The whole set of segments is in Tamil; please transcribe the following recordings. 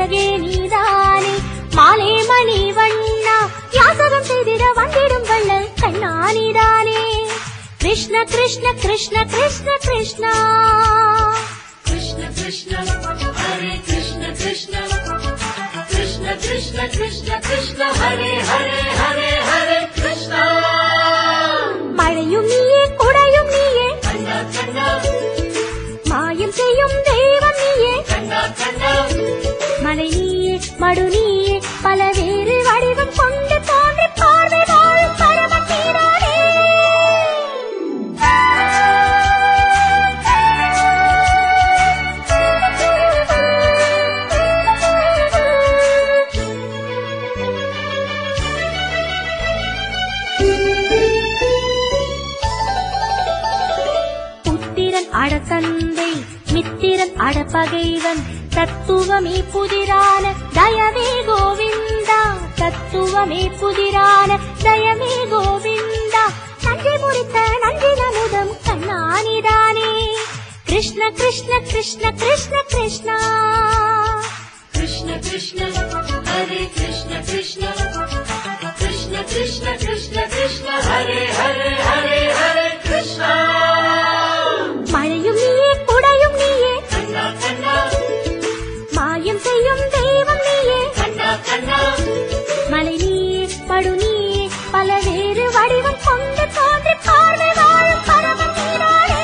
அழகே நீதானே மாலே மணி வண்ணா யாசகம் செய்திட வந்திடும் வள்ளல் கண்ணா நீதானே Krishna Krishna Krishna Krishna Krishna Krishna Krishna Hare Krishna Krishna Krishna Krishna Krishna Krishna Hare Hare Hare Hare Krishna மழையும் நீயே குடையும் நீயே Kanna Kanna மாயம் செய்யும் தெய்வம் நீயே Kanna Kanna மலை நீயே மடு நீயே பலவேறு வடிவம் கொண்டு தோன்றி பார்வை வாழும் பரமசீரானே புத்திரன் அடத்தந்தை மித்திரன் அடப்பகைவன் தத்துவமே புதிரான தயவே கோவிந்தா தத்துவமே புதிரான தயவே கோவிந்தா நன்றி முறித்த நன்றி நமுதம் கண்ணானிதானே Krishna Krishna Krishna Krishna Krishna Krishna Krishna Hare Krishna Krishna Krishna Krishna Krishna Krishna Hare Hare Hare Hare Krishna மழையும் நீயே குடையும் நீயே Kanna Kanna மாயம் செய்யும் தெய்வம் நீயே Kanna Kanna மலை நீயே படு நீயே பலவேறு வடிவம் கொண்டு தோன்றி பார்வை வாழும் பரமசீரானே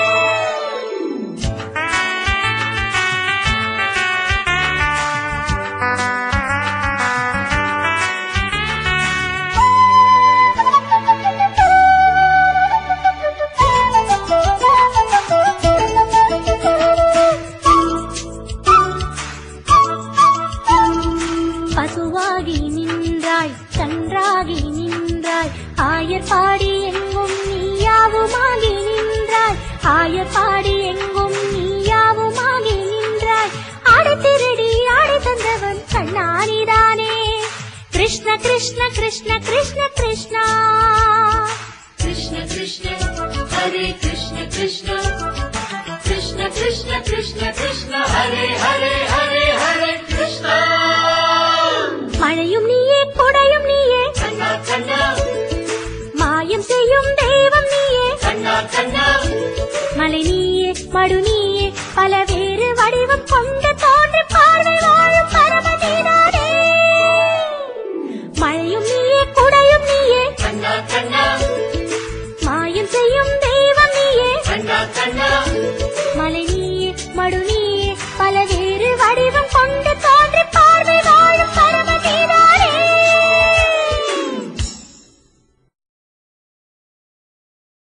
பசுவாகி நின்றாய் கன்றாகி நின்றாய் ஆயர் பாடி எங்கும் நீயாவுமாகி நின்றாய் ஆயர் பாடி எங்கும் நீயாவுமாகி நின்றாய் ஆடை திருடி ஆடை தந்தவன் கண்ணானிதானே Krishna Krishna Krishna Krishna Krishna Krishna Krishna Hare Krishna Krishna Krishna Krishna Krishna Krishna Hare Hare Hare Hare Krishna மழையும் நீயே கொடையும் நீயே Kanna Kanna மாயம் செய்யும் தெய்வம் நீயே Kanna Kanna மலை நீயே மடு நீயே பலவேறு வடிவம் கொண்டு